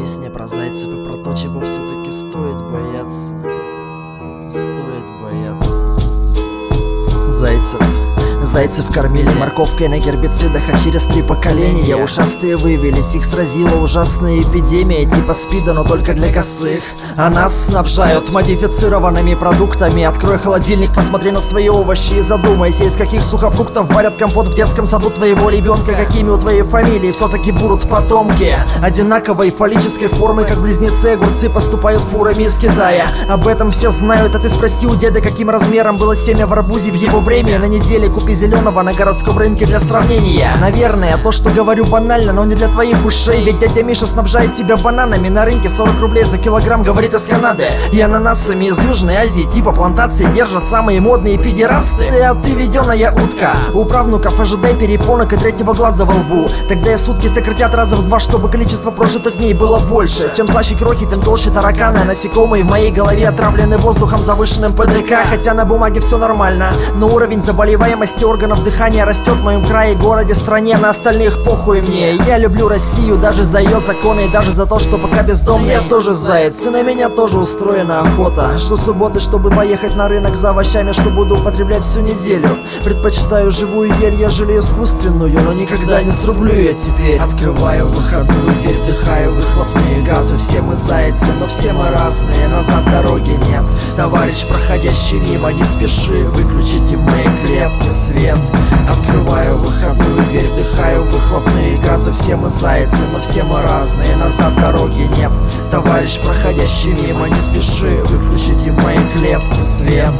песня про зайцев и про то, чего все-таки стоит бояться. Стоит бояться. Зайцев кормили морковкой на гербицидах, а через 3 поколения ушастые вывелись. Их сразила ужасная эпидемия типа СПИДа, но только для косых. А нас снабжают модифицированными продуктами. Открой холодильник, посмотри на свои овощи и задумайся, из каких сухофруктов варят компот в детском саду твоего ребенка. Какими у твоей фамилии все-таки будут потомки. Одинаковой фаллической формы, как близнецы огурцы, поступают фурами из Китая. Об этом все знают, а ты спроси у деда, каким размером было семя в арбузе в его время. На неделе купи зеленого на городском рынке для сравнения. Наверное, то, что говорю, банально, но не для твоих ушей. Ведь дядя Миша снабжает тебя бананами на рынке 40 рублей за килограмм, говорит, из Канады. И ананасами из Южной Азии, типа плантации держат самые модные педерасты. А ты веденая утка. У правнуков ожидай перепонок и 3-го глаза во лбу. Тогда и сутки сократят раза в 2, чтобы количество прожитых дней было больше. Чем слаще крохи, тем толще тараканы. Насекомые в моей голове отравлены воздухом завышенным ПДК. Хотя на бумаге все нормально, но уровень заболеваемости органов дыхания растет в моем крае, городе, стране. На остальных похуй мне. Я люблю Россию даже за ее законы и даже за то, что пока бездомный. Я тоже заяц, и на меня тоже устроена охота. Жду субботы, чтобы поехать на рынок за овощами, что буду употреблять всю неделю. Предпочитаю живую ель, ежели искусственную, но никогда не срублю я теперь. Открываю выходную дверь, вдыхаю выхлопные газы. Все мы зайцы, но все мы разные, назад дороги нет. Товарищ, проходящий мимо, не спеши, выключите в моей клетке свет. Открываю выходную дверь, вдыхаю выхлопные газы. Все мы зайцы, но все мы разные, назад дороги нет. Товарищ, проходящий мимо, не спеши, выключите в моей клетке свет.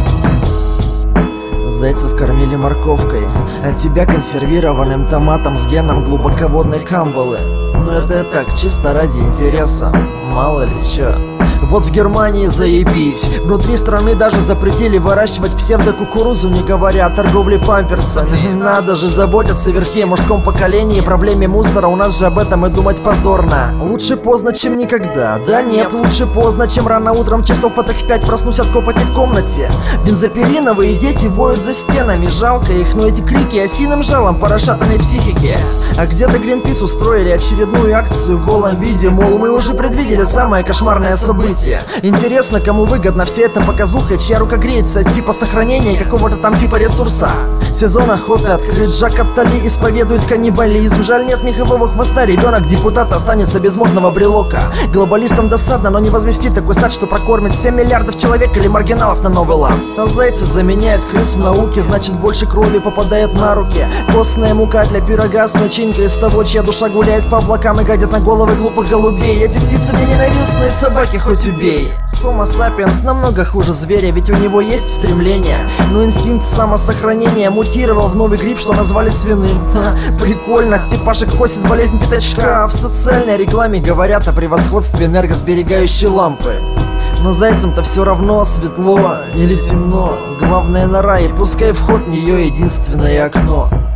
Зайцев кормили морковкой, а тебя консервированным томатом с геном глубоководной камбалы. Но это я так, чисто ради интереса, мало ли чё. Вот в Германии заебись. Внутри страны даже запретили выращивать псевдокукурузу, не говоря о торговле памперсами. Надо же заботиться верхи о мужском поколении. Проблеме мусора у нас же об этом и думать позорно. Лучше поздно, чем никогда. Да нет, лучше поздно, чем рано утром. Часов этих в 5 проснусь от копоти в комнате. Бензопиреновые дети воют за стенами. Жалко их, но эти крики осиным жалом по расшатанной психике. А где-то Greenpeace устроили очередную акцию в голом виде. Мол, мы уже предвидели самое кошмарное событие. Интересно, кому выгодна вся эта показуха, чья рука греется от типа сохранения какого-то там типа ресурса. Сезон охоты открыт, Жак Аттали исповедует каннибализм. Жаль, нет мехового хвоста, ребенок депутата останется без модного брелока. Глобалистам досадно, но не возвестит такой стать, что прокормит 7 миллиардов человек или маргиналов на новый лад. А зайцы заменяют крыс в науке, значит больше крови попадает на руки. Костная мука для пирога с начинкой из того, чья душа гуляет по облакам и гадят на головы глупых голубей. Эти птицы мне ненавистные, собаки хоть убей. Homo sapiens намного хуже зверя, ведь у него есть стремление, но инстинкт самосохранения мутировал в новый гриб, что назвали свиным. Прикольно, Степашек косит болезнь пятачка. В социальной рекламе говорят о превосходстве энергосберегающей лампы. Но зайцам-то все равно, светло или темно. Главное нора, и пускай вход в нее единственное окно.